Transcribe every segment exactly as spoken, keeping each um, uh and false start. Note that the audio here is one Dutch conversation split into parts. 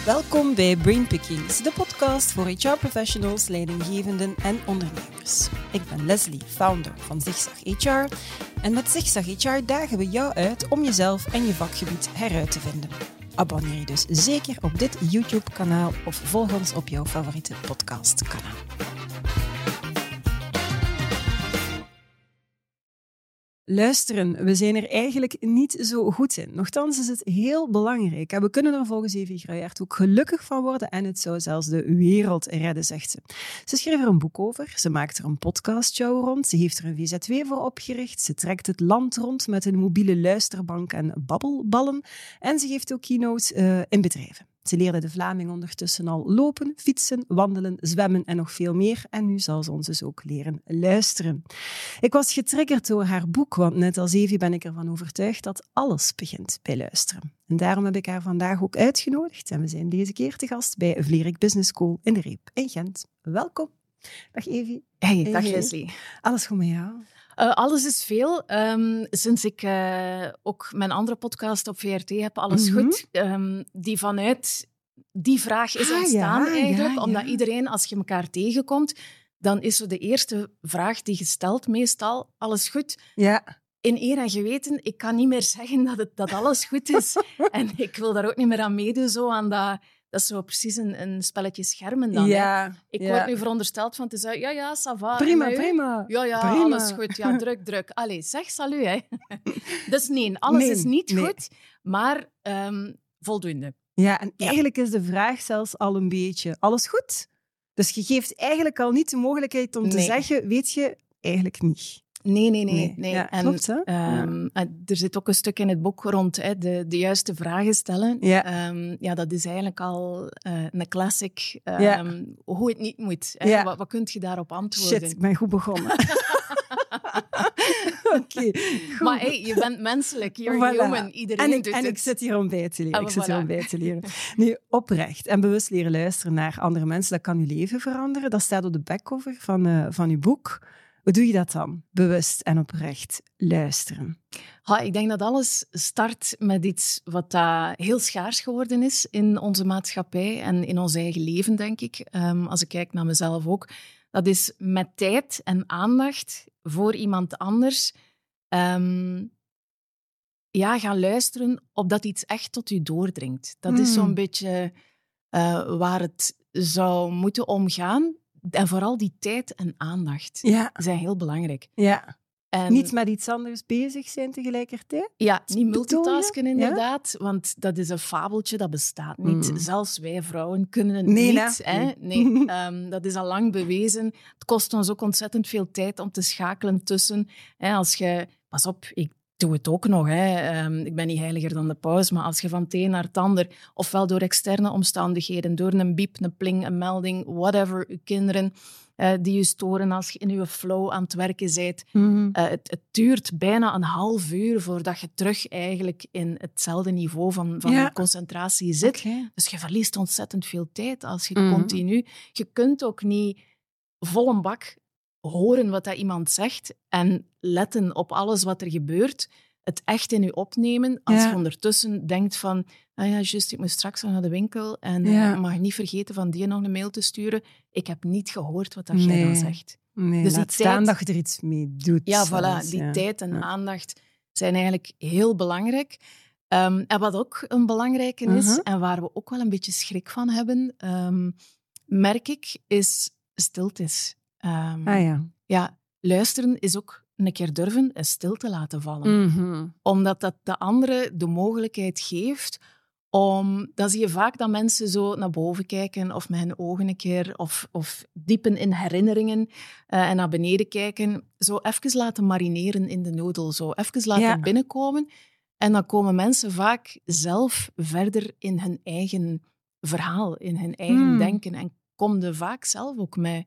Welkom bij Brainpickings, de podcast voor H R-professionals, leidinggevenden en ondernemers. Ik ben Leslie, founder van Zigzag H R. En met Zigzag H R dagen we jou uit om jezelf en je vakgebied heruit te vinden. Abonneer je dus zeker op dit YouTube-kanaal of volg ons op jouw favoriete podcastkanaal. Luisteren, we zijn er eigenlijk niet zo goed in. Nochtans is het heel belangrijk. En we kunnen er volgens Evie Gruijaert ook gelukkig van worden en het zou zelfs de wereld redden, zegt ze. Ze schreef er een boek over, ze maakt er een podcastshow rond, ze heeft er een V Z W voor opgericht, ze trekt het land rond met een mobiele luisterbank en babbelballen en ze geeft ook keynotes uh, in bedrijven. Ze leerde de Vlaming ondertussen al lopen, fietsen, wandelen, zwemmen en nog veel meer. En nu zal ze ons dus ook leren luisteren. Ik was getriggerd door haar boek, want net als Evie ben ik ervan overtuigd dat alles begint bij luisteren. En daarom heb ik haar vandaag ook uitgenodigd. En we zijn deze keer te gast bij Vlerik Business School in de Reep in Gent. Welkom. Dag Evie. Hey, dag hey. Leslie. Alles goed met jou? Uh, alles is veel. Um, sinds ik uh, ook mijn andere podcast op V R T heb, Alles mm-hmm. Goed, um, die vanuit die vraag is ontstaan ah, ja, eigenlijk. Ja, omdat ja. iedereen, als je elkaar tegenkomt, dan is zo de eerste vraag die je stelt meestal, alles goed? Ja. In eer en geweten, ik kan niet meer zeggen dat, het, dat alles goed is. En ik wil daar ook niet meer aan meedoen, zo aan dat... Dat is zo precies een, een spelletje schermen dan. Ja, hè. Ik ja. word nu verondersteld van te zeggen, ja, ja, ça va. Prima, prima. Ja, ja, prima. alles goed. Ja, druk, druk. Allee, zeg salut, hè. Dus nee, alles nee, is niet nee. goed, maar um, voldoende. Ja, en eigenlijk ja. is de vraag zelfs al een beetje, alles goed? Dus je geeft eigenlijk al niet de mogelijkheid om nee. te zeggen, weet je, eigenlijk niet. Nee, nee, nee. nee. Ja, en, klopt, hè? Um, ja. Er zit ook een stuk in het boek rond hè, de, de juiste vragen stellen. Ja. Um, ja, dat is eigenlijk al uh, een classic. Um, ja. Hoe het niet moet. Hè? Ja. Wat, wat kun je daarop antwoorden? Shit, ik ben goed begonnen. Oké, okay, maar hey, je bent menselijk, you're voilà. human. Iedereen en ik, doet en het. ik zit hier om bij te leren. Oh, ik zit voilà. hier om bij te leren. Nu, oprecht en bewust leren luisteren naar andere mensen, dat kan je leven veranderen. Dat staat op de backcover van, uh, van je boek. Hoe doe je dat dan? Bewust en oprecht luisteren. Ha, ik denk dat alles start met iets wat uh, heel schaars geworden is in onze maatschappij en in ons eigen leven, denk ik. Um, als ik kijk naar mezelf ook. Dat is met tijd en aandacht voor iemand anders um, ja, gaan luisteren opdat iets echt tot u doordringt. Dat mm. is zo'n beetje uh, waar het zou moeten omgaan. En vooral die tijd en aandacht ja. zijn heel belangrijk. Ja. En niet met iets anders bezig zijn tegelijkertijd? Ja, niet multitasken inderdaad, ja? Want dat is een fabeltje, dat bestaat niet. Mm. Zelfs wij vrouwen kunnen het nee, niet. Hè? Nee, um, dat is al lang bewezen. Het kost ons ook ontzettend veel tijd om te schakelen tussen. Hè, als je, pas op, ik doe het ook nog. Hè. Um, ik ben niet heiliger dan de paus, maar als je van het een naar het ander, ofwel door externe omstandigheden, door een biep, een pling, een melding, whatever, je kinderen uh, die je storen als je in je flow aan het werken bent. Mm-hmm. Uh, het, het duurt bijna een half uur voordat je terug eigenlijk in hetzelfde niveau van, van ja. concentratie zit. Okay. Dus je verliest ontzettend veel tijd als je mm-hmm. continu... Je kunt ook niet vol een bak horen wat dat iemand zegt en letten op alles wat er gebeurt, het echt in je opnemen, als ja. je ondertussen denkt van, ah ja, juist, ik moet straks naar de winkel en ja. uh, mag niet vergeten van die nog een mail te sturen. Ik heb niet gehoord wat dat nee. jij dan zegt. Nee, dus laat die staan tijd, dat je er iets mee doet. Ja, zelfs, voilà. Die ja. tijd en ja. aandacht zijn eigenlijk heel belangrijk. Um, en wat ook een belangrijke is, uh-huh. en waar we ook wel een beetje schrik van hebben, um, merk ik, is stiltes. Um, ah ja. Ja, luisteren is ook een keer durven en stil te laten vallen. Mm-hmm. Omdat dat de andere de mogelijkheid geeft om... Dan zie je vaak dat mensen zo naar boven kijken of met hun ogen een keer of, of diepen in herinneringen uh, en naar beneden kijken. Zo even laten marineren in de noodle. Zo even laten ja. binnenkomen. En dan komen mensen vaak zelf verder in hun eigen verhaal, in hun eigen mm. denken. En komen er vaak zelf ook met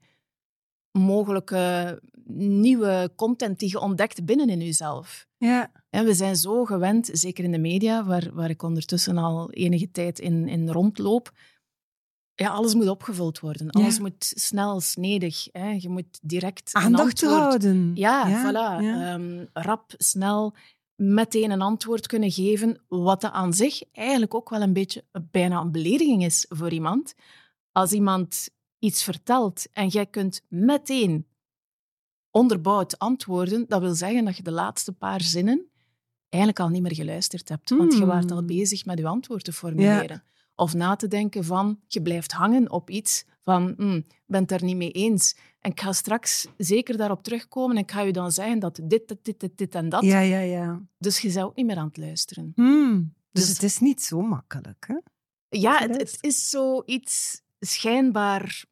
mogelijke nieuwe content die je ontdekt binnen in jezelf. Ja. En we zijn zo gewend, zeker in de media, waar, waar ik ondertussen al enige tijd in, in rondloop. Ja, alles moet opgevuld worden. Alles ja. moet snel, snedig. Hè. Je moet direct aandacht een antwoord... houden. Ja, ja voilà. Ja. Um, rap, snel, meteen een antwoord kunnen geven, wat dat aan zich eigenlijk ook wel een beetje bijna een belediging is voor iemand. Als iemand iets vertelt en jij kunt meteen onderbouwd antwoorden, dat wil zeggen dat je de laatste paar zinnen eigenlijk al niet meer geluisterd hebt. Mm. Want je waart al bezig met je antwoord te formuleren. Ja. Of na te denken van, je blijft hangen op iets van, mm, ik ben het daar niet mee eens. En ik ga straks zeker daarop terugkomen en ik ga je dan zeggen dat dit, dit, dit, dit, dit en dat. Ja, ja, ja. Dus je bent ook niet meer aan het luisteren. Mm. Dus, dus het is niet zo makkelijk, hè? Ja, het, het is zoiets schijnbaar...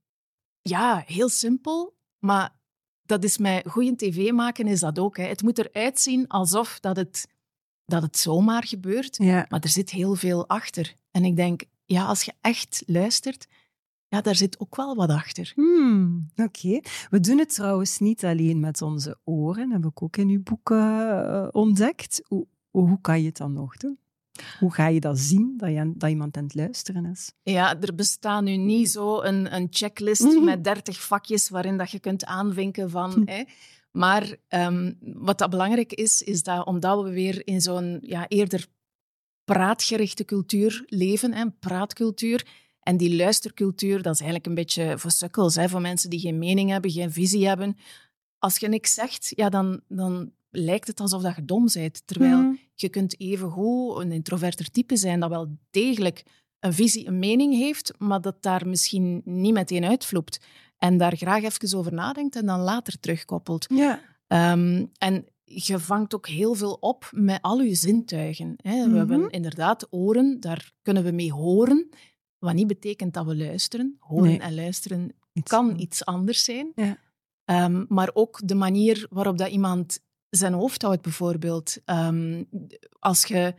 Ja, heel simpel, maar dat is met goede tv maken is dat ook. Hè. Het moet eruit zien alsof dat het, dat het zomaar gebeurt, ja. Maar er zit heel veel achter. En ik denk, ja, als je echt luistert, ja, daar zit ook wel wat achter. Hmm, Oké. Okay. We doen het trouwens niet alleen met onze oren, heb ik ook in uw boek uh, ontdekt. Hoe, hoe kan je het dan nog doen? Hoe ga je dat zien, dat, je, dat iemand aan het luisteren is? Ja, er bestaat nu niet zo een, een checklist mm-hmm. met dertig vakjes waarin dat je kunt aanvinken van... Mm. Hè. Maar um, wat dat belangrijk is, is dat omdat we weer in zo'n ja, eerder praatgerichte cultuur leven, hè, praatcultuur, en die luistercultuur, dat is eigenlijk een beetje voor sukkels, hè, voor mensen die geen mening hebben, geen visie hebben. Als je niks zegt, ja, dan... dan lijkt het alsof dat je dom bent. Terwijl mm. je kunt evengoed een introverter type zijn dat wel degelijk een visie, een mening heeft, maar dat daar misschien niet meteen uitvloept. En daar graag even over nadenkt en dan later terugkoppelt. Ja. Um, en je vangt ook heel veel op met al je zintuigen. Hè. Mm-hmm. We hebben inderdaad oren, daar kunnen we mee horen. Wat niet betekent dat we luisteren. Horen nee. en luisteren iets kan anders. iets anders zijn. Ja. Um, maar ook de manier waarop dat iemand... zijn hoofd houdt bijvoorbeeld. Um, als je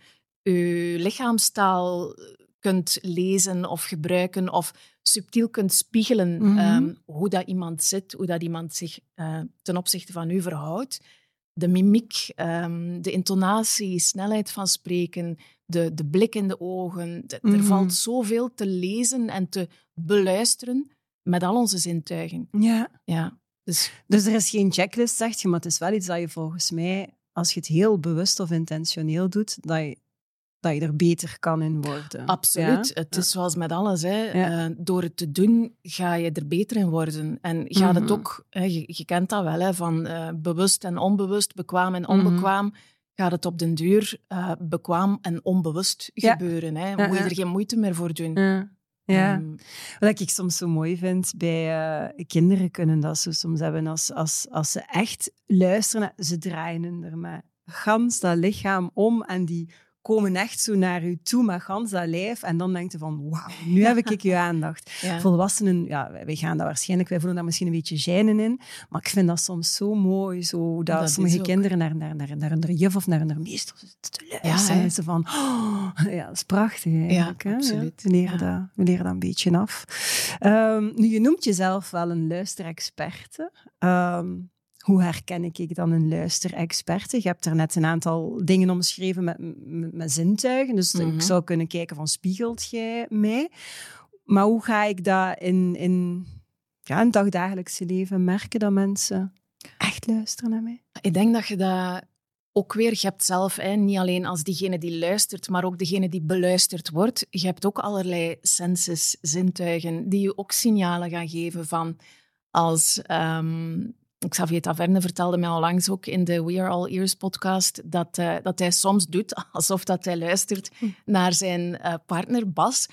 je lichaamstaal kunt lezen of gebruiken of subtiel kunt spiegelen mm-hmm. um, hoe dat iemand zit, hoe dat iemand zich uh, ten opzichte van u verhoudt. De mimiek, um, de intonatie, snelheid van spreken, de, de blik in de ogen. De, mm-hmm. Er valt zoveel te lezen en te beluisteren met al onze zintuigen. Ja. Ja. Dus, dus er is geen checklist, zegt je, maar het is wel iets dat je volgens mij, als je het heel bewust of intentioneel doet, dat je, dat je er beter kan in worden. Absoluut. Ja? Het is zoals met alles. Hè. Ja. Uh, door het te doen, ga je er beter in worden. En gaat mm-hmm. het ook, hè, je, je kent dat wel, hè, van uh, bewust en onbewust, bekwaam en onbekwaam, mm-hmm. gaat het op den duur uh, bekwaam en onbewust ja. gebeuren. Hè. Ja, moet je ja. er geen moeite meer voor doen. Ja. Ja, um, wat ik soms zo mooi vind bij uh, kinderen kunnen dat zo soms hebben als, als, als ze echt luisteren, ze draaien er met gans dat lichaam om en die komen echt zo naar u toe met gans dat lijf en dan denkt je van wauw, nu heb ik je aandacht. Ja. Volwassenen, ja, wij gaan dat waarschijnlijk, wij voelen daar misschien een beetje gênen in, maar ik vind dat soms zo mooi, zo dat, dat sommige kinderen naar, naar, naar, naar een juf of naar een meester te luisteren. Ja, ze van, oh, ja, dat is prachtig eigenlijk. Ja, hè? absoluut. Ja, we, leren ja. dat, we leren dat een beetje af. Um, nu, je noemt jezelf wel een luisterexperte. Um, Hoe herken ik dan een luisterexperte? Je hebt er net een aantal dingen omschreven met, met, met zintuigen. Dus mm-hmm. ik zou kunnen kijken van, spiegelt jij mij? Maar hoe ga ik dat in, in, ja, in het dagdagelijkse leven merken dat mensen echt luisteren naar mij? Ik denk dat je dat ook weer, je hebt zelf, hè, niet alleen als diegene die luistert, maar ook degene die beluisterd wordt. Je hebt ook allerlei senses, zintuigen, die je ook signalen gaan geven van als... Um, Xavier Taverne vertelde mij onlangs ook in de We Are All Ears podcast dat, uh, dat hij soms doet alsof dat hij luistert naar zijn uh, partner Bas.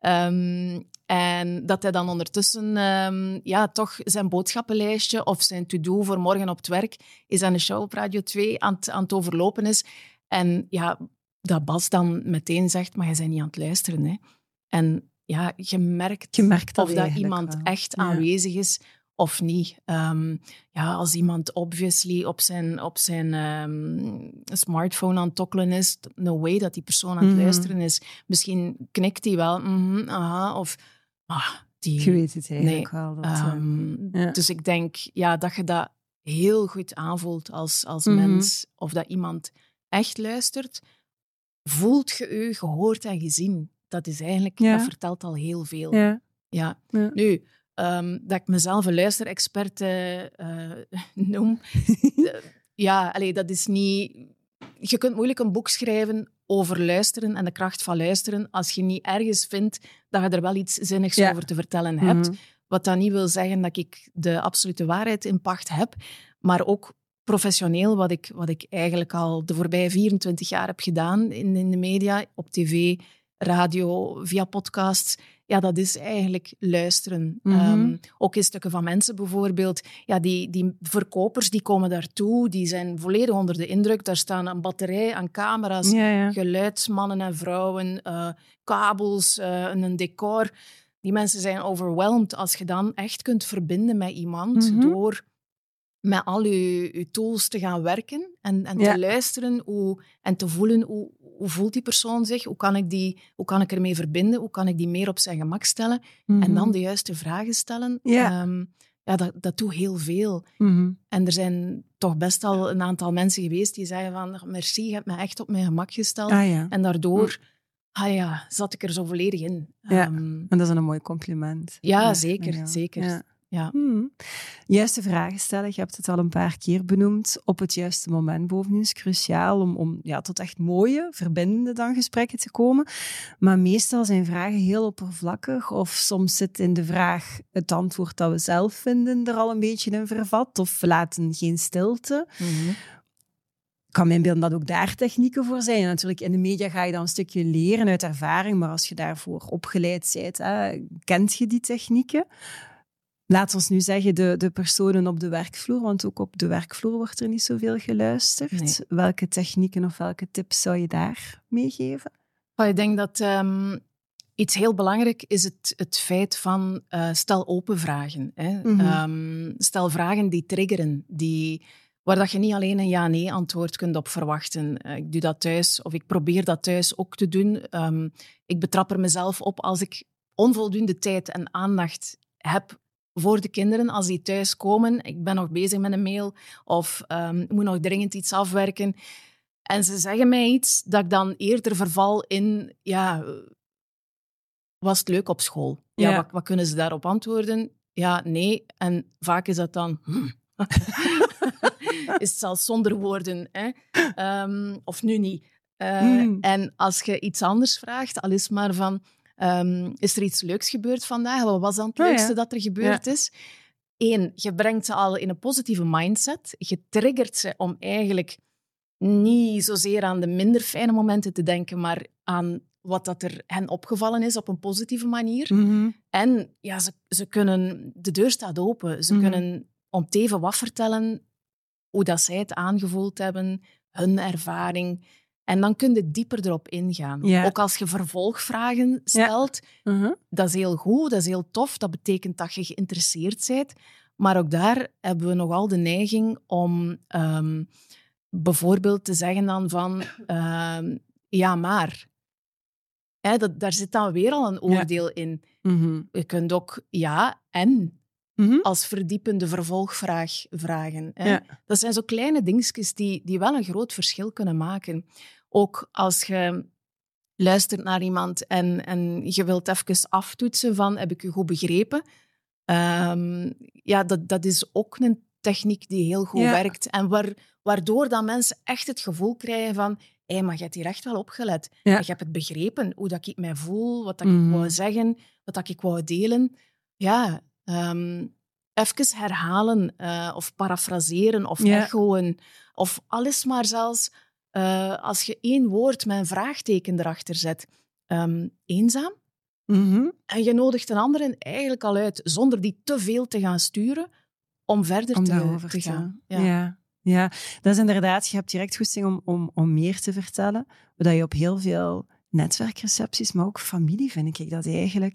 Um, en dat hij dan ondertussen um, ja, toch zijn boodschappenlijstje of zijn to-do voor morgen op het werk is aan de show op Radio twee aan, t, aan het overlopen is. En ja, dat Bas dan meteen zegt, maar je bent niet aan het luisteren. Hè. En ja, je merkt, je merkt dat of dat iemand wel. echt ja. aanwezig is of niet. Um, ja, als iemand obviously op zijn, op zijn um, smartphone aan het tokkelen is, no way dat die persoon aan het mm. luisteren is. Misschien knikt hij wel, mm-hmm, aha, of... Ah, die, je weet het eigenlijk nee, wel. Dat, um, ja. Dus ik denk ja, dat je dat heel goed aanvoelt als, als mm-hmm. mens, of dat iemand echt luistert. Voelt je je gehoord en gezien? Dat is eigenlijk, ja. dat vertelt al heel veel. Ja. Ja. Ja. Nu... Um, dat ik mezelf een luisterexperte uh, noem. uh, ja, allee, dat is niet... je kunt moeilijk een boek schrijven over luisteren en de kracht van luisteren als je niet ergens vindt dat je er wel iets zinnigs ja. over te vertellen hebt. Mm-hmm. Wat dat niet wil zeggen dat ik de absolute waarheid in pacht heb, maar ook professioneel, wat ik, wat ik eigenlijk al de voorbije vierentwintig jaar heb gedaan in, in de media, op tv, radio, via podcasts. Ja, dat is eigenlijk luisteren. Mm-hmm. Um, ook in stukken van mensen bijvoorbeeld. Ja, die, die verkopers die komen daartoe, die zijn volledig onder de indruk. Daar staan een batterij aan camera's, ja, ja. geluidsmannen en vrouwen, uh, kabels, uh, een decor. Die mensen zijn overwhelmed als je dan echt kunt verbinden met iemand mm-hmm. door met al je, je tools te gaan werken en, en te ja. luisteren hoe, en te voelen hoe, hoe voelt die persoon zich, hoe kan ik die, hoe kan ik ermee verbinden, hoe kan ik die meer op zijn gemak stellen mm-hmm. en dan de juiste vragen stellen. Ja. Um, ja, dat, dat doet heel veel. Mm-hmm. En er zijn toch best al een aantal mensen geweest die zeggen van merci, je hebt me echt op mijn gemak gesteld. Ah, ja. En daardoor mm. ah ja, zat ik er zo volledig in. Ja. Um, en dat is een mooi compliment. Ja, ja zeker. Ja. zeker. Ja. Ja. Hmm. Juiste vragen stellen, je hebt het al een paar keer benoemd, op het juiste moment bovendien is cruciaal om, om ja, tot echt mooie, verbindende dan gesprekken te komen. Maar meestal zijn vragen heel oppervlakkig of soms zit in de vraag het antwoord dat we zelf vinden er al een beetje in vervat of we laten geen stilte. Mm-hmm. Ik kan me inbeelden dat ook daar technieken voor zijn. En natuurlijk, in de media ga je dan een stukje leren uit ervaring, maar als je daarvoor opgeleid bent, hè, kent je die technieken. Laat ons nu zeggen, de, de personen op de werkvloer, want ook op de werkvloer wordt er niet zoveel geluisterd. Nee. Welke technieken of welke tips zou je daar meegeven? Oh, ik denk dat um, iets heel belangrijk is het, het feit van uh, stel open vragen. Hè. Mm-hmm. Um, stel vragen die triggeren, die, waar dat je niet alleen een ja-nee antwoord kunt op verwachten. Uh, ik doe dat thuis, of ik probeer dat thuis ook te doen. Um, ik betrap er mezelf op als ik onvoldoende tijd en aandacht heb voor de kinderen, als die thuis komen. Ik ben nog bezig met een mail of um, ik moet nog dringend iets afwerken. En ze zeggen mij iets dat ik dan eerder verval in... Ja, was het leuk op school? Ja, ja. Wat, wat kunnen ze daarop antwoorden? Ja, nee. En vaak is dat dan... Hmm. is het zelfs zonder woorden. Hè? Um, of nu niet. Uh, mm. En als je iets anders vraagt, al is maar van... Um, is er iets leuks gebeurd vandaag? Wat was dan het leukste oh, ja. dat er gebeurd ja. is? Eén, je brengt ze al in een positieve mindset. Je triggert ze om eigenlijk niet zozeer aan de minder fijne momenten te denken, maar aan wat dat er hen opgevallen is op een positieve manier. Mm-hmm. En ja, ze, ze kunnen... De deur staat open. Ze mm-hmm. kunnen om het even wat vertellen hoe dat zij het aangevoeld hebben, hun ervaring... En dan kun je dieper erop ingaan. Ja. Ook als je vervolgvragen stelt, ja. uh-huh. dat is heel goed, dat is heel tof. Dat betekent dat je geïnteresseerd bent. Maar ook daar hebben we nogal de neiging om um, bijvoorbeeld te zeggen dan van... Um, ja, maar... Hè, dat, daar zit dan weer al een oordeel ja. in. Mm-hmm. Je kunt ook ja en... Mm-hmm. als verdiepende vervolgvraag vragen. Hè. Ja. Dat zijn zo kleine dingetjes die, die wel een groot verschil kunnen maken. Ook als je luistert naar iemand en, en je wilt even aftoetsen van heb ik je goed begrepen? Um, ja, dat, dat is ook een techniek die heel goed ja. werkt. En waar, waardoor dan mensen echt het gevoel krijgen van hé, hey, maar je hebt hier echt wel opgelet. Ja. Je hebt het begrepen, hoe dat ik mij voel, wat dat mm. ik wou zeggen, wat dat ik wou delen. Ja... Um, even herhalen uh, of parafraseren of ja. echoen. Of alles maar zelfs uh, als je één woord met een vraagteken erachter zet. Um, eenzaam. Mm-hmm. En je nodigt een ander eigenlijk al uit, zonder die te veel te gaan sturen, om verder om te, te gaan. Ja. Ja. ja, dat is inderdaad, je hebt direct goesting om, om, om meer te vertellen. Dat je op heel veel netwerkrecepties, maar ook familie, vind ik dat eigenlijk...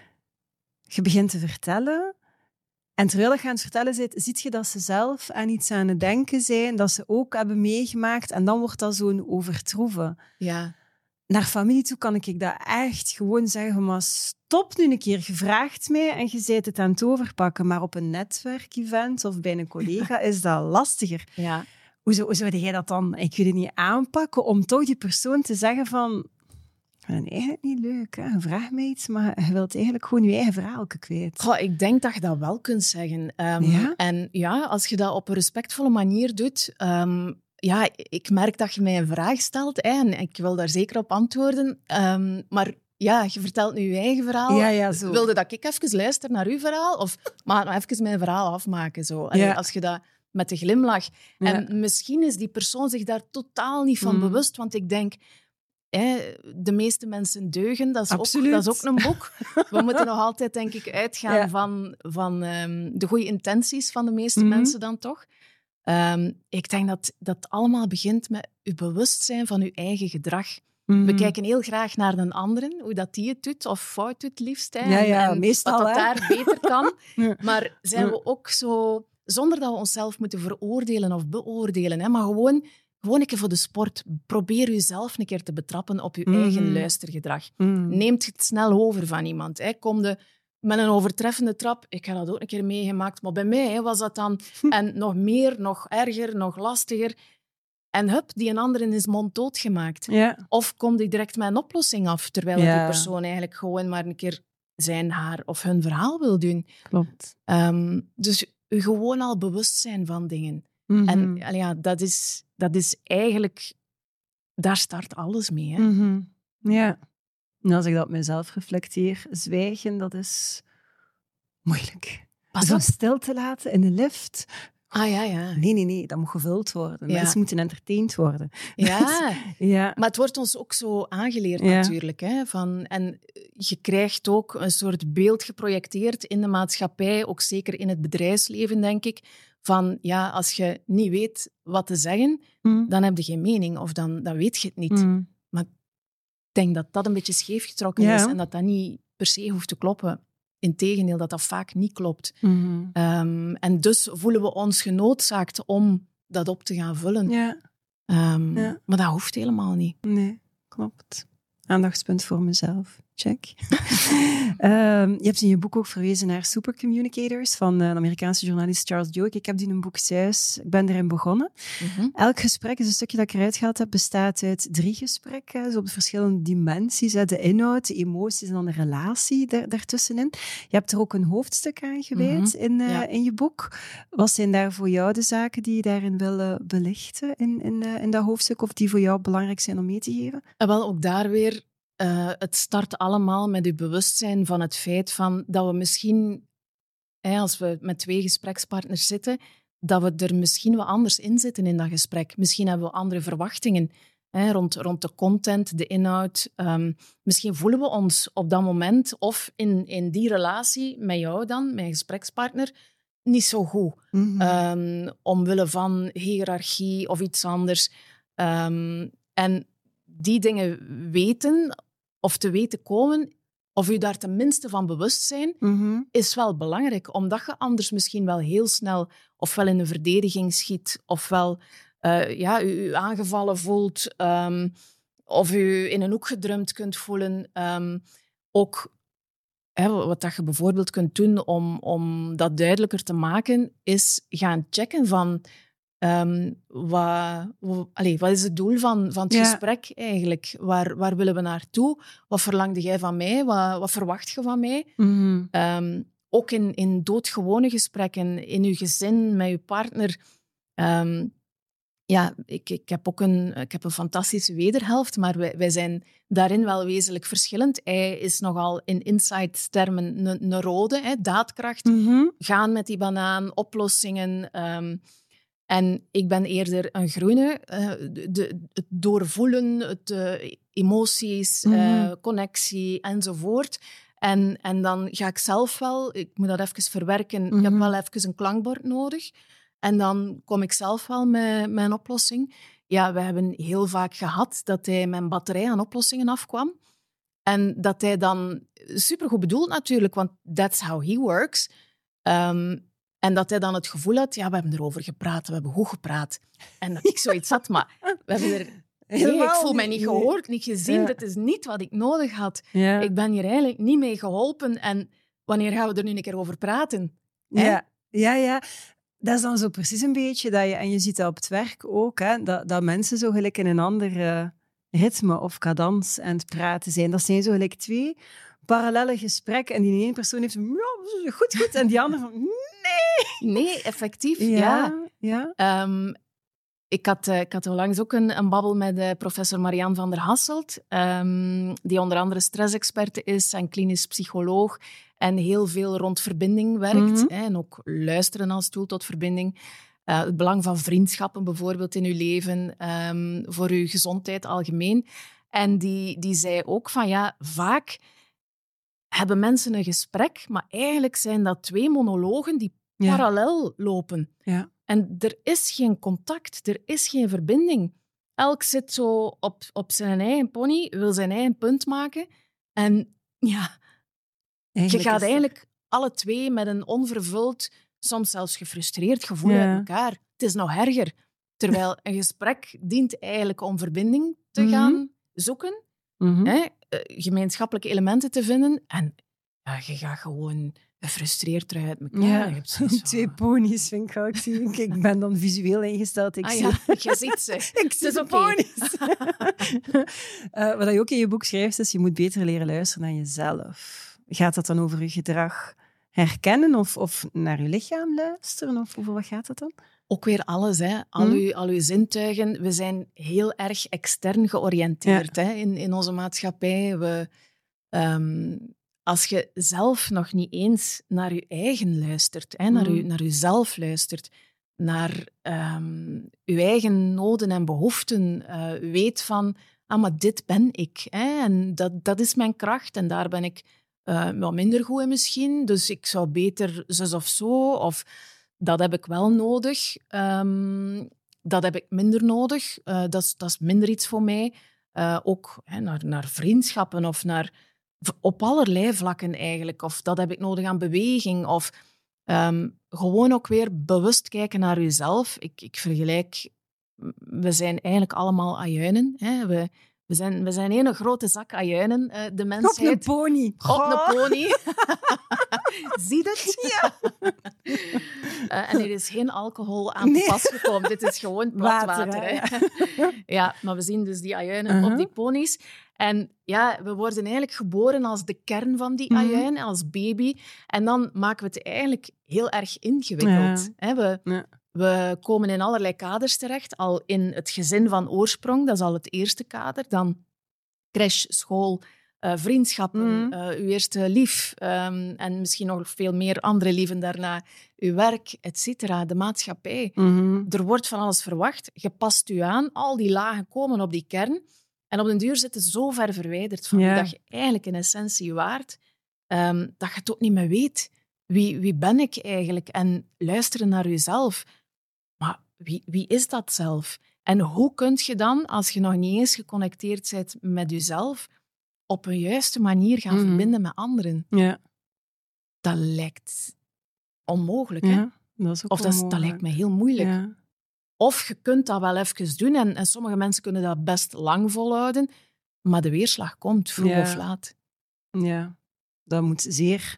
Je begint te vertellen en terwijl je aan het vertellen bent, zie je dat ze zelf aan iets aan het denken zijn, dat ze ook hebben meegemaakt en dan wordt dat zo'n overtroeven. Ja. Naar familie toe kan ik dat echt gewoon zeggen, maar stop nu een keer, je vraagt mij en je bent het aan het overpakken, maar op een netwerkevent of bij een collega is dat lastiger. Ja. Hoe zou, hoe zou jij dat dan, ik wil het niet aanpakken, om toch die persoon te zeggen van... En eigenlijk niet leuk, hè? Je vraagt mij iets, maar je wilt eigenlijk gewoon je eigen verhaal kwijt. Goh, ik denk dat je dat wel kunt zeggen. Um, ja? En ja, als je dat op een respectvolle manier doet, um, ja, ik merk dat je mij een vraag stelt hè, en ik wil daar zeker op antwoorden. Um, maar ja, je vertelt nu je eigen verhaal. Ja, ja, zo. Wilde dat ik even luister naar uw verhaal? Of mag ik nog even mijn verhaal afmaken? Zo? Allee, Ja. Als je dat met de glimlach... Ja. En misschien is die persoon zich daar totaal niet van Mm. bewust, want ik denk... Hè, de meeste mensen deugen, dat is, ook, Absoluut. dat is ook een boek. We moeten nog altijd, denk ik, uitgaan Ja. van, van um, de goede intenties van de meeste Mm-hmm. mensen dan toch. Um, ik denk dat dat allemaal begint met je bewustzijn van je eigen gedrag. Mm. We kijken heel graag naar een anderen, hoe dat die het doet, of fout doet liefst. Hè, Ja, ja, en meestal, wat dat hè. daar beter kan. Ja. Maar zijn Ja. we ook zo... Zonder dat we onszelf moeten veroordelen of beoordelen, hè, maar gewoon... Gewoon een keer voor de sport. Probeer jezelf een keer te betrappen op je Mm. eigen luistergedrag. Mm. Neemt het snel over van iemand. Hè. Kom de met een overtreffende trap. Ik heb dat ook een keer meegemaakt. Maar bij mij hè, was dat dan... En nog meer, nog erger, nog lastiger. En hup, die een ander in zijn mond doodgemaakt. Ja. Of komt die direct met een oplossing af, terwijl Ja. die persoon eigenlijk gewoon maar een keer zijn, haar of hun verhaal wil doen. Klopt. Um, dus je gewoon al bewust zijn van dingen. Mm-hmm. En allee, ja, dat is, dat is eigenlijk... Daar start alles mee. Hè? Mm-hmm. Ja. En als ik dat op mezelf reflecteer, zwijgen, dat is moeilijk. Pas Zo op. stil te laten in de lift. Ah, ja, ja. Nee, nee, nee. Dat moet gevuld worden. Ja. Mensen moeten entertained worden. Ja, Ja. maar het wordt ons ook zo aangeleerd Ja. natuurlijk. Hè? Van, en je krijgt ook een soort beeld geprojecteerd in de maatschappij, ook zeker in het bedrijfsleven, denk ik, van ja, als je niet weet wat te zeggen, Mm. dan heb je geen mening of dan, dan weet je het niet. Mm. Ik denk dat dat een beetje scheef getrokken Ja. is en dat dat niet per se hoeft te kloppen. Integendeel, dat dat vaak niet klopt. Mm. Um, en dus voelen we ons genoodzaakt om dat op te gaan vullen. Ja. Um, Ja. Maar dat hoeft helemaal niet. Nee, klopt. Aandachtspunt voor mezelf. Check. um, je hebt in je boek ook verwezen naar Supercommunicators van de Amerikaanse journalist Charles Duhigg. Ik heb die in een boek thuis. Ik ben erin begonnen. Mm-hmm. Elk gesprek, is een stukje dat ik eruit gehaald heb, bestaat uit drie gesprekken, dus op de verschillende dimensies. Hè, de inhoud, de emoties en dan de relatie daar, daartussenin. Je hebt er ook een hoofdstuk aan gewijd Mm-hmm. in, uh, Ja. in je boek. Wat zijn daar voor jou de zaken die je daarin wil uh, belichten in, in, uh, in dat hoofdstuk, of die voor jou belangrijk zijn om mee te geven? En wel, ook daar weer, uh, het start allemaal met je bewustzijn van het feit van dat we misschien, hè, als we met twee gesprekspartners zitten, dat we er misschien wat anders in zitten in dat gesprek. Misschien hebben we andere verwachtingen hè, rond, rond de content, de inhoud. Um, misschien voelen we ons op dat moment of in, in die relatie met jou dan, mijn gesprekspartner, niet zo goed. Mm-hmm. Um, omwille van hiërarchie of iets anders. Um, en die dingen weten of te weten komen, of u daar tenminste van bewust zijn, Mm-hmm. is wel belangrijk. Omdat je anders misschien wel heel snel ofwel in een verdediging schiet, ofwel uh, ja, u, u aangevallen voelt, um, of u in een hoek gedrumd kunt voelen. Um, ook hè, wat dat je bijvoorbeeld kunt doen om, om dat duidelijker te maken, is gaan checken van... Um, wat, wat, allez, wat is het doel van, van het Ja. gesprek eigenlijk? Waar, waar willen we naartoe? Wat verlangde jij van mij? Wat, wat verwacht je van mij? Mm-hmm. Um, ook in, in doodgewone gesprekken, in je gezin, met je partner. Um, ja, ik, ik heb ook een, ik heb een fantastische wederhelft, maar wij, wij zijn daarin wel wezenlijk verschillend. Hij is nogal in insight-termen een, een rode, hè, daadkracht. Mm-hmm. Gaan met die banaan, oplossingen... Um, En ik ben eerder een groene. Uh, de, de, het doorvoelen, het, uh, emoties, Mm-hmm. uh, connectie enzovoort. En, en dan ga ik zelf wel... Ik moet dat even verwerken. Mm-hmm. Ik heb wel even een klankbord nodig. En dan kom ik zelf wel met, met een oplossing. Ja, we hebben heel vaak gehad dat hij met een batterij aan oplossingen afkwam. En dat hij dan... Supergoed bedoeld natuurlijk, want that's how he works... Um, En dat hij dan het gevoel had, ja, we hebben erover gepraat, we hebben goed gepraat. En dat ik zoiets had, maar we hebben er... Nee, ik voel mij niet gehoord, niet gezien. Ja. Dit is niet wat ik nodig had. Ja. Ik ben hier eigenlijk niet mee geholpen. En wanneer gaan we er nu een keer over praten? Hè? Ja. ja, ja. Dat is dan zo precies een beetje dat je... En je ziet dat op het werk ook, hè, dat, dat mensen zo gelijk in een ander uh, ritme of cadans aan het praten zijn. Dat zijn zo gelijk twee parallele gesprekken. En die ene persoon heeft... Ja, goed, goed. En die andere van... Nee. Nee, effectief, Ja, ja. ja. Um, Ik had, uh, ik had onlangs ook een, een babbel met uh, professor Marianne van der Hasselt, um, die onder andere stressexperte is en klinisch psycholoog en heel veel rond verbinding werkt. Mm-hmm. Hè, en ook luisteren als tool tot verbinding. Uh, het belang van vriendschappen bijvoorbeeld in uw leven, um, voor uw gezondheid algemeen. En die, die zei ook van ja, vaak hebben mensen een gesprek, maar eigenlijk zijn dat twee monologen die ja. parallel lopen. Ja. En er is geen contact, er is geen verbinding. Elk zit zo op, op zijn eigen pony, wil zijn eigen punt maken. En ja, eigenlijk je gaat eigenlijk alle twee met een onvervuld, soms zelfs gefrustreerd gevoel ja. uit elkaar. Het is nog erger. Terwijl een gesprek dient eigenlijk om verbinding te mm-hmm. gaan zoeken, mm-hmm. hè, gemeenschappelijke elementen te vinden. En ja, je gaat gewoon gefrustreerd eruit uit elkaar. Ja. Je hebt zo... Twee ponies vind ik ook. Ik, ik ben dan visueel ingesteld. Ik ah, zie... ja. Je ziet ze. Ik zie de ponies. uh, wat je ook in je boek schrijft, is je moet beter leren luisteren naar jezelf. Gaat dat dan over je gedrag herkennen of, of naar je lichaam luisteren? Of over wat gaat dat dan? Ook weer alles, hè. Al, hmm. uw, al uw zintuigen. We zijn heel erg extern georiënteerd ja. hè, in, in onze maatschappij. We, um, als je zelf nog niet eens naar je eigen luistert, hè, naar, hmm. u, naar jezelf luistert, naar um, je eigen noden en behoeften, uh, weet van, ah, maar dit ben ik. Hè, en dat, dat is mijn kracht en daar ben ik uh, wat minder goed in misschien. Dus ik zou beter zus of zo, of... Dat heb ik wel nodig. Um, dat heb ik minder nodig. Uh, dat, is, dat is minder iets voor mij. Uh, ook hè, naar, naar vriendschappen of naar... Op allerlei vlakken eigenlijk. Of dat heb ik nodig aan beweging. Of um, gewoon ook weer bewust kijken naar jezelf. Ik, ik vergelijk... We zijn eigenlijk allemaal ajuinen. Hè. We, we, zijn, we zijn een grote zak ajuinen, uh, de mensheid. Op een pony. Op oh. een pony. Zie je het? Ja. Uh, en er is geen alcohol aan nee. te pas gekomen. Dit is gewoon plat water. water hè? Ja. ja, maar we zien dus die ajuinen uh-huh. op die ponies. En ja, we worden eigenlijk geboren als de kern van die ajuin, mm-hmm. als baby. En dan maken we het eigenlijk heel erg ingewikkeld. Ja. Hè? We, ja. we komen in allerlei kaders terecht. Al in het gezin van oorsprong, dat is al het eerste kader. Dan crash, school... Uh, vriendschappen, mm. uh, uw eerste lief um, en misschien nog veel meer andere lieven daarna, uw werk, et cetera, de maatschappij. Mm-hmm. Er wordt van alles verwacht. Je past u aan, al die lagen komen op die kern en op den duur zitten zo ver verwijderd van ja. dat je eigenlijk in essentie waard, um, dat je het ook niet meer weet. Wie, wie ben ik eigenlijk? En luisteren naar jezelf. Maar wie, wie is dat zelf? En hoe kun je dan, als je nog niet eens geconnecteerd bent met jezelf, op een juiste manier gaan mm-hmm. verbinden met anderen. Ja. Dat lijkt onmogelijk. Ja, hè? Dat is ook of dat, dat lijkt me heel moeilijk. Ja. Of je kunt dat wel even doen en, en sommige mensen kunnen dat best lang volhouden, maar de weerslag komt, vroeg ja. of laat. Ja, dat moet zeer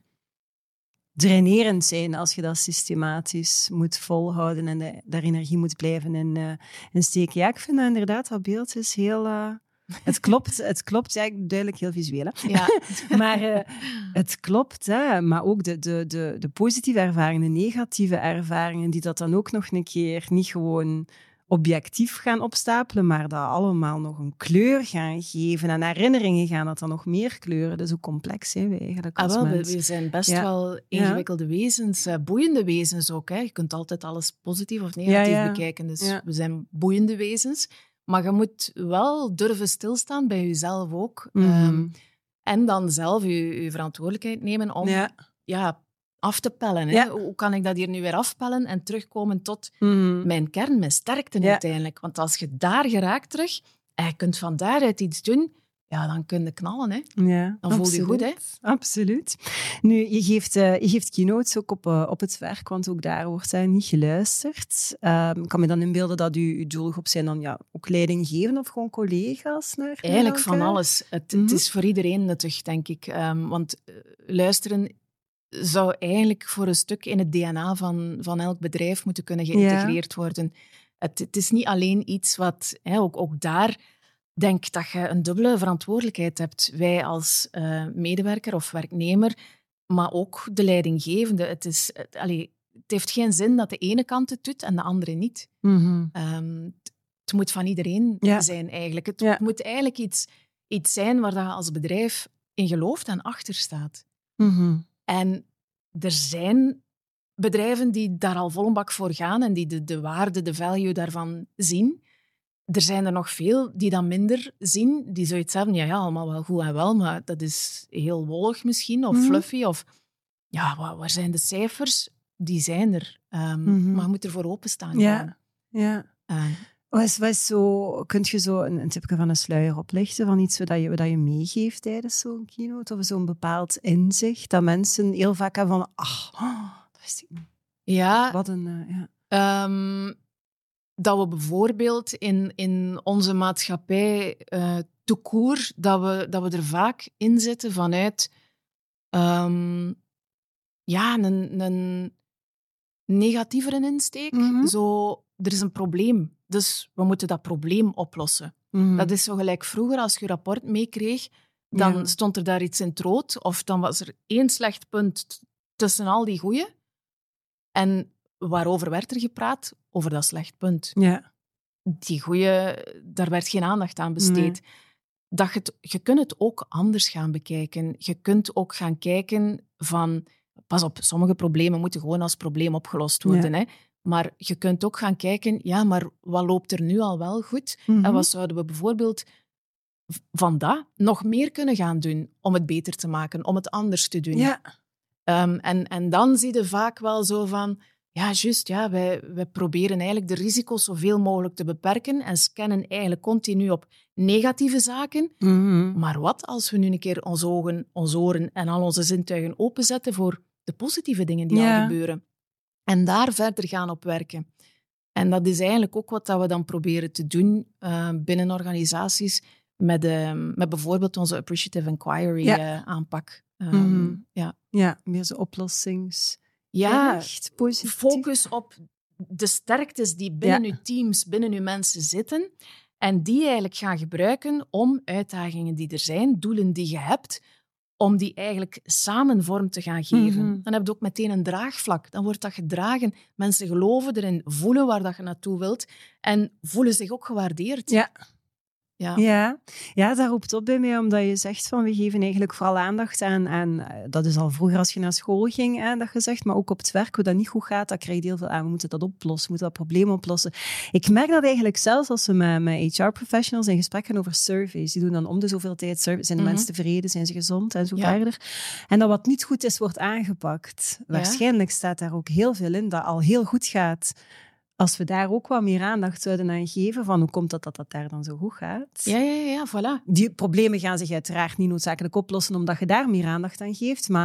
drainerend zijn als je dat systematisch moet volhouden en de, daar energie moet blijven in, uh, in steken. Ja, ik vind dat inderdaad, dat beeld is heel... Uh, Het klopt, het klopt. Ja, duidelijk heel visueel. Hè? Ja. maar uh, het klopt. Hè? Maar ook de, de, de, de positieve ervaringen, de negatieve ervaringen, die dat dan ook nog een keer niet gewoon objectief gaan opstapelen, maar dat allemaal nog een kleur gaan geven. En herinneringen gaan dat dan nog meer kleuren. Dus hoe complex zijn we eigenlijk als ah, wel, mens? We zijn best ja. wel ingewikkelde ja. wezens, uh, boeiende wezens ook. Hè? Je kunt altijd alles positief of negatief ja, ja. bekijken. Dus ja. we zijn boeiende wezens. Maar je moet wel durven stilstaan bij jezelf ook. Mm-hmm. Um, en dan zelf je, je verantwoordelijkheid nemen om ja. Ja, af te pellen. Hè? Ja. Hoe kan ik dat hier nu weer afpellen en terugkomen tot mm-hmm. mijn kern, mijn sterkte ja. uiteindelijk? Want als je daar geraakt terug en je kunt van daaruit iets doen, ja, dan kun je knallen. Hè? Ja, dan voel je je goed. Hè? Absoluut. Nu, je geeft, uh, je geeft keynotes ook op, uh, op het werk, want ook daar wordt uh, niet geluisterd. Uh, kan me dan inbeelden dat uw, uw doelgroep zijn dan ja, ook leidinggevenden of gewoon collega's? Naar, Eigenlijk naar van alles. Het, mm-hmm. het is voor iedereen nuttig, denk ik. Um, want uh, luisteren zou eigenlijk voor een stuk in het D N A van, van elk bedrijf moeten kunnen geïntegreerd ja. worden. Het, het is niet alleen iets wat... Hè, ook, ook daar... denk dat je een dubbele verantwoordelijkheid hebt. Wij als uh, medewerker of werknemer, maar ook de leidinggevende. Het is, het, allee, het heeft geen zin dat de ene kant het doet en de andere niet. Mm-hmm. Um, het moet van iedereen ja. zijn eigenlijk. Het ja. moet eigenlijk iets, iets zijn waar je als bedrijf in gelooft en achter staat. Mm-hmm. En er zijn bedrijven die daar al vol een bak voor gaan en die de, de waarde, de value daarvan zien. Er zijn er nog veel die dat minder zien, die zoiets hebben, ja, ja, allemaal wel goed en wel, maar dat is heel wollig misschien, of mm-hmm. fluffy, of ja, waar, waar zijn de cijfers? Die zijn er. Um, mm-hmm. Maar je moet ervoor openstaan. Ja, ja. Uh, Was, was zo, kunt je zo een, een tipje van een sluier oplichten van iets wat je, wat je meegeeft tijdens zo'n keynote? Of zo'n bepaald inzicht dat mensen heel vaak hebben van ach, oh, dat wist ik niet. Ja. Wat een... Uh, ja. Um, dat we bijvoorbeeld in, in onze maatschappij uh, tout court, dat we, dat we er vaak in zitten vanuit um, ja, een, een negatievere insteek. Mm-hmm. Zo, er is een probleem, dus we moeten dat probleem oplossen. Mm-hmm. Dat is zo gelijk vroeger, als je een rapport meekreeg, dan ja. stond er daar iets in het rood, of dan was er één slecht punt t- tussen al die goeie. En waarover werd er gepraat? Over dat slecht punt. Ja. Die goeie, daar werd geen aandacht aan besteed. Nee. Dat je, het, je kunt het ook anders gaan bekijken. Je kunt ook gaan kijken van... Pas op, sommige problemen moeten gewoon als probleem opgelost worden. Ja. Hè? Maar je kunt ook gaan kijken, ja, maar wat loopt er nu al wel goed? Mm-hmm. En wat zouden we bijvoorbeeld van dat nog meer kunnen gaan doen om het beter te maken, om het anders te doen? Ja. Um, en, en dan zie je vaak wel zo van... Ja, juist. Ja, wij, wij proberen eigenlijk de risico's zoveel mogelijk te beperken en scannen eigenlijk continu op negatieve zaken. Mm-hmm. Maar wat als we nu een keer onze ogen, onze oren en al onze zintuigen openzetten voor de positieve dingen die ja. al gebeuren? En daar verder gaan op werken. En dat is eigenlijk ook wat we dan proberen te doen uh, binnen organisaties met, uh, met bijvoorbeeld onze Appreciative Inquiry ja. uh, aanpak. Um, mm-hmm. ja. ja, meer zo oplossings... Ja, echt positief. Focus op de sterktes die binnen ja. uw teams, binnen uw mensen zitten en die eigenlijk gaan gebruiken om uitdagingen die er zijn, doelen die je hebt, om die eigenlijk samen vorm te gaan geven. Mm-hmm. Dan heb je ook meteen een draagvlak. Dan wordt dat gedragen. Mensen geloven erin, voelen waar dat je naartoe wilt en voelen zich ook gewaardeerd. Ja. Ja. Ja. ja, dat roept op bij mij, omdat je zegt van we geven eigenlijk vooral aandacht aan, aan dat is al vroeger als je naar school ging, hè, dat je zegt, maar ook op het werk, hoe dat niet goed gaat, dat krijg je heel veel aan. We moeten dat oplossen, we moeten dat probleem oplossen. Ik merk dat eigenlijk zelfs als we met, met H R-professionals in gesprek gaan over surveys. Die doen dan om de zoveel tijd surveys. Zijn de mm-hmm. mensen tevreden, zijn ze gezond en zo ja. verder. En dat wat niet goed is, wordt aangepakt. Ja. Waarschijnlijk staat daar ook heel veel in dat al heel goed gaat. Als we daar ook wat meer aandacht zouden aan geven, van hoe komt dat dat, dat daar dan zo goed gaat? Ja, ja, ja, voilà. Die problemen gaan zich uiteraard niet noodzakelijk oplossen omdat je daar meer aandacht aan geeft, maar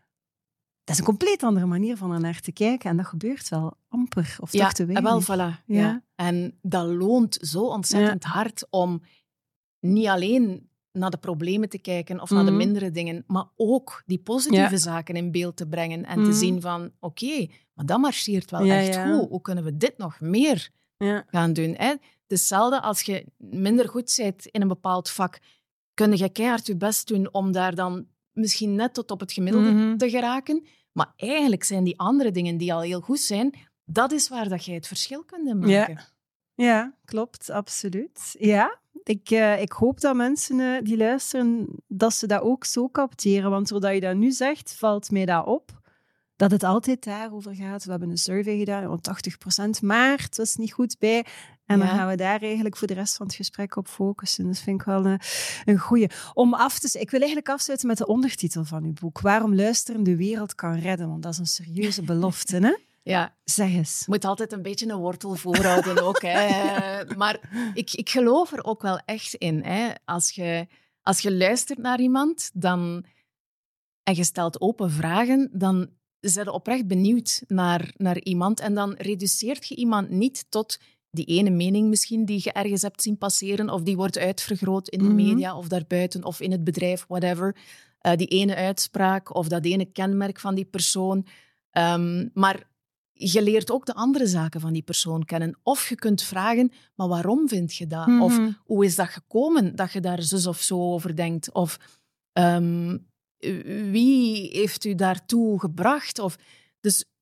dat is een compleet andere manier van er naar te kijken en dat gebeurt wel amper, of ja, toch te weinig. Wel, voilà. Ja. Ja. En dat loont zo ontzettend ja. hard om niet alleen naar de problemen te kijken of mm. naar de mindere dingen, maar ook die positieve ja. zaken in beeld te brengen en mm. te zien van, oké, okay, maar dat marcheert wel ja, echt ja. goed. Hoe kunnen we dit nog meer ja. gaan doen? Hè? Het is hetzelfde als je minder goed bent in een bepaald vak. Kun je keihard je best doen om daar dan misschien net tot op het gemiddelde mm-hmm. te geraken. Maar eigenlijk zijn die andere dingen die al heel goed zijn, dat is waar dat jij het verschil kunt maken. Ja, ja klopt, absoluut. Ja. Ik, uh, ik hoop dat mensen uh, die luisteren, dat ze dat ook zo capteren. Want doordat je dat nu zegt, valt mij dat op. Dat het altijd daarover gaat. We hebben een survey gedaan, tachtig procent, maar het was niet goed bij. En ja. dan gaan we daar eigenlijk voor de rest van het gesprek op focussen. Dus vind ik wel een, een goeie. Om af te, ik wil eigenlijk afsluiten met de ondertitel van uw boek. Waarom luisteren de wereld kan redden. Want dat is een serieuze belofte, hè? Ja. Zeg eens. Je moet altijd een beetje een wortel voorhouden ook. Hè. Maar ik, ik geloof er ook wel echt in. Hè. Als je, als je luistert naar iemand dan, en je stelt open vragen, dan ben je oprecht benieuwd naar, naar iemand. En dan reduceert je iemand niet tot die ene mening misschien die je ergens hebt zien passeren of die wordt uitvergroot in de Mm-hmm. media of daarbuiten of in het bedrijf, whatever. Uh, die ene uitspraak of dat ene kenmerk van die persoon. Um, maar je leert ook de andere zaken van die persoon kennen. Of je kunt vragen, maar waarom vind je dat? Mm-hmm. Of hoe is dat gekomen dat je daar zus of zo over denkt? Of um, wie heeft u daartoe gebracht? Of, dus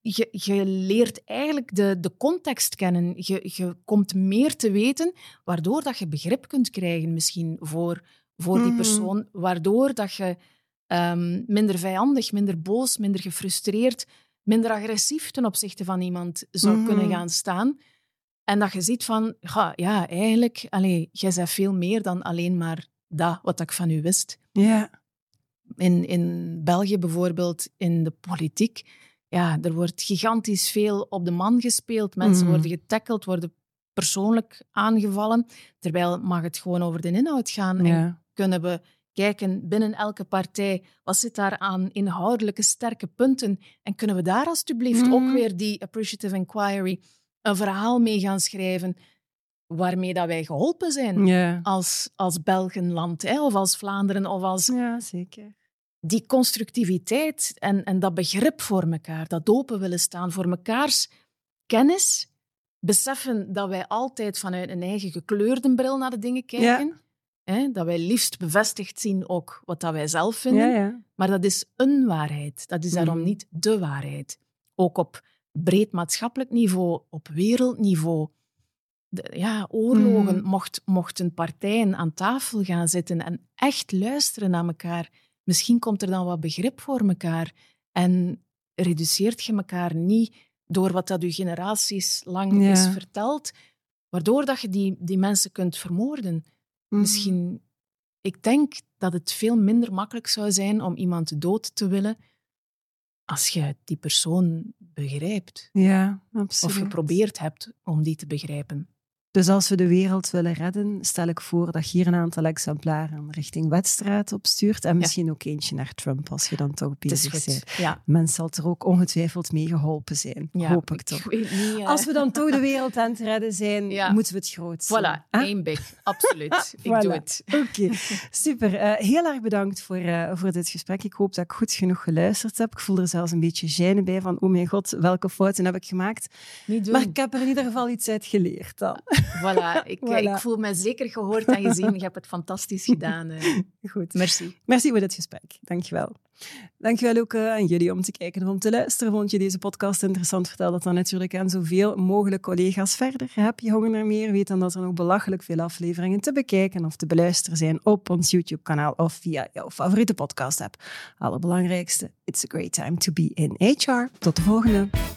je, je leert eigenlijk de, de context kennen. Je, je komt meer te weten, waardoor dat je begrip kunt krijgen misschien voor, voor die persoon. Waardoor dat je um, minder vijandig, minder boos, minder gefrustreerd, minder agressief ten opzichte van iemand zou mm-hmm. kunnen gaan staan. En dat je ziet van, ja, ja eigenlijk, allez, jij bent veel meer dan alleen maar dat wat ik van u wist. Ja. In, in België bijvoorbeeld, in de politiek, ja, er wordt gigantisch veel op de man gespeeld. Mensen mm. worden getackeld, worden persoonlijk aangevallen. Terwijl mag het gewoon over de inhoud gaan. Ja. En kunnen we kijken binnen elke partij, wat zit daar aan inhoudelijke sterke punten? En kunnen we daar alsjeblieft mm. ook weer die appreciative inquiry, een verhaal mee gaan schrijven, waarmee dat wij geholpen zijn ja. als, als Belgenland, hè, of als Vlaanderen, of als... Ja, zeker. Die constructiviteit en, en dat begrip voor elkaar, dat open willen staan voor mekaars kennis, beseffen dat wij altijd vanuit een eigen gekleurde bril naar de dingen kijken, ja. hè, dat wij liefst bevestigd zien ook wat dat wij zelf vinden, ja, ja. maar dat is een waarheid. Dat is daarom mm. niet de waarheid. Ook op breed maatschappelijk niveau, op wereldniveau. De, ja, oorlogen, mm. mocht, mochten partijen aan tafel gaan zitten en echt luisteren naar elkaar. Misschien komt er dan wat begrip voor elkaar en reduceert je elkaar niet door wat dat je generaties lang ja. is verteld, waardoor dat je die, die mensen kunt vermoorden. Mm. Misschien, ik denk dat het veel minder makkelijk zou zijn om iemand dood te willen als je die persoon begrijpt. Ja, absoluut. Of geprobeerd hebt om die te begrijpen. Dus als we de wereld willen redden, stel ik voor dat je hier een aantal exemplaren richting Wetstraat opstuurt en misschien ja. ook eentje naar Trump, als je dan toch bezig bent. Ja. Mensen zal er ook ongetwijfeld mee geholpen zijn. Ja, hoop ik, ik toch. Weet niet, uh... Als we dan toch de wereld aan het redden zijn, ja. moeten we het groot zien. Voilà, ah? één big. Absoluut. Ik voilà. doe het. Oké, okay. Super. Uh, heel erg bedankt voor, uh, voor dit gesprek. Ik hoop dat ik goed genoeg geluisterd heb. Ik voel er zelfs een beetje gêne bij van, oh mijn god, welke fouten heb ik gemaakt? Niet doen. Maar ik heb er in ieder geval iets uit geleerd dan. Voilà, ik, voilà. ik voel me zeker gehoord en gezien. Je hebt het fantastisch gedaan. Uh. Goed. Merci. Merci voor dit gesprek. Dankjewel. Dankjewel ook uh, aan jullie om te kijken en om te luisteren. Vond je deze podcast interessant? Vertel dat dan natuurlijk aan zoveel mogelijk collega's verder. Heb je honger naar meer? Weet dan dat er nog belachelijk veel afleveringen te bekijken of te beluisteren zijn op ons YouTube-kanaal of via jouw favoriete podcast-app. Allerbelangrijkste, it's a great time to be in H R. Tot de volgende.